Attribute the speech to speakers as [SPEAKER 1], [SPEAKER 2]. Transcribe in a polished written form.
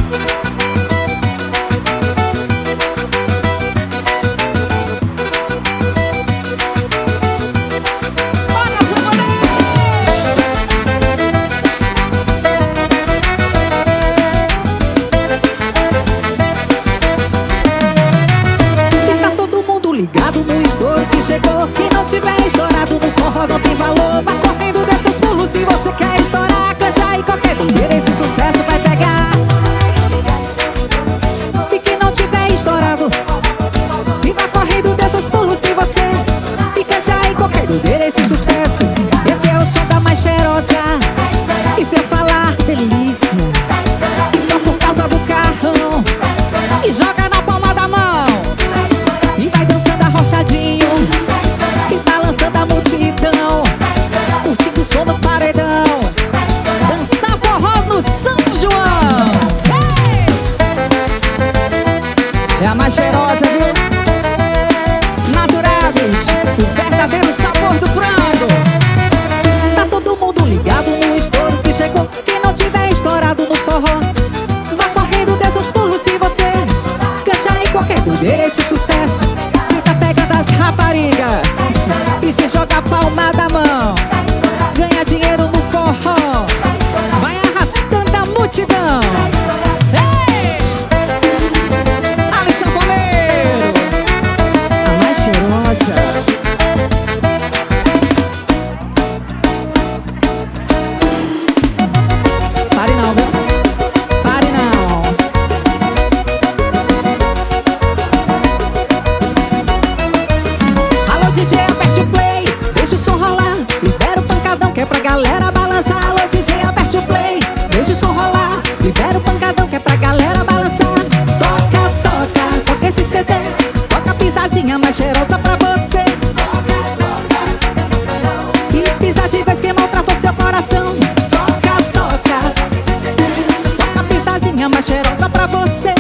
[SPEAKER 1] Ligado no estouro que chegou. Que não tiver estourado no forró não tem valor. Vai correndo desses pulos se você quer estourar. Cante aí qualquer doideira, esse sucesso vai pegar. E que não tiver estourado, e vai correndo desses pulos se você. E cante aí qualquer doideira, esse sucesso. Esse é o som da mais cheirosa. E se eu falar delícia, e só por causa do carrão, e joga na palma da mão, e balançando a multidão, curtindo o som do paredão, dançar forró no São João. Hey! É a mais cheirosa, viu? Naturáveis, o verdadeiro sabor do frango. Tá todo mundo ligado no estouro que chegou. Quem não tiver estourado no forró, vá correndo desses pulos se você cante aí qualquer doideira, esse sucesso. Das raparigas e se joga a palma da mão, ganha dinheiro no forró, vai arrastando a multidão. Hey! Ali Sanfoneiro, a mais cheirosa. Pare não, viu? Pare não. DJ, aperte o play, deixa o som rolar, libera o pancadão que é pra galera balançar. Alô DJ, aperte o play, deixa o som rolar, libera o pancadão que é pra galera balançar. Toca, toca, toca esse CD, toca a pisadinha mais cheirosa pra você. E pisa de vez que maltratou seu coração. Toca, toca, toca a pisadinha mais cheirosa pra você.